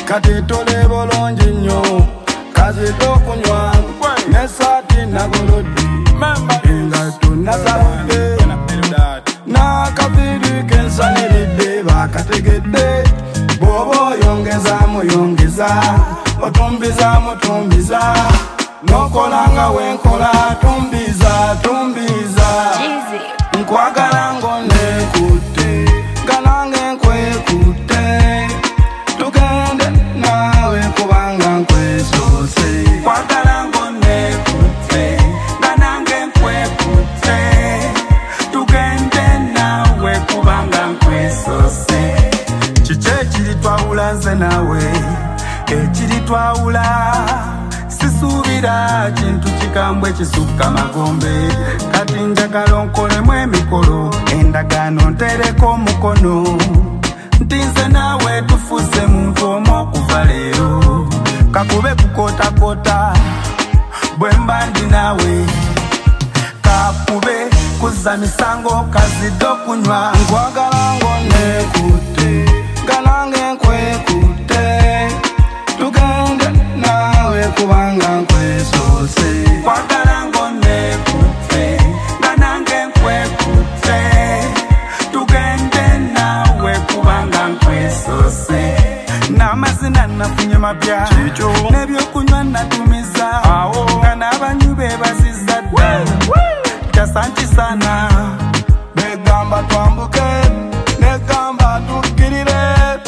kati tuli bulungi nnyo kazidde okunywa n'essaati nagolodde engatto nasabudde n'akaviiri kensaniridde bakategedde bw'oba oyongezaamu yongeza otumbizaamu tumbiza n'okolanga wenkola tumbiza nkwagala ng'onekutte nga nange nkwekutte tugende nawe kubanga nkwesoose nkwagala ng'onekutte nga nange nkwekutte tugende nawe kubanga nkwesoose kiki ekiri twawula nze nawe ekiri twawula sisuubira kintu kikambwe kisukka magombe kati njagala onkolemu emikolo endagaano ntereko omukono nti nze naawe tufuuse muntu omu okuva leero kakube kukootakoota bwe mba ndi naawe kakube kuzza misango kazidde okunywa nkwagala ng'onekutte nga nange nkwekutte tugende nawe kubanga nkwesoose nkwagala ng'onekutte nga nange nkwekutte tugende nawe kubanga nkwesoose n'amazina nafunye mapya n'ebyokunywa natumiza nga n'abanywi beebazizza dda kyasanti sana begamba twambuke negamba tukkirire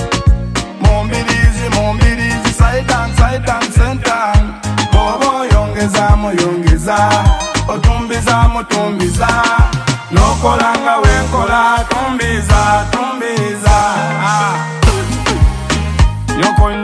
mumbirizi saitan center bw'oba oyongezaamu yongeza otumbizaamu tumbiza n'okolanga wenkola tumbiza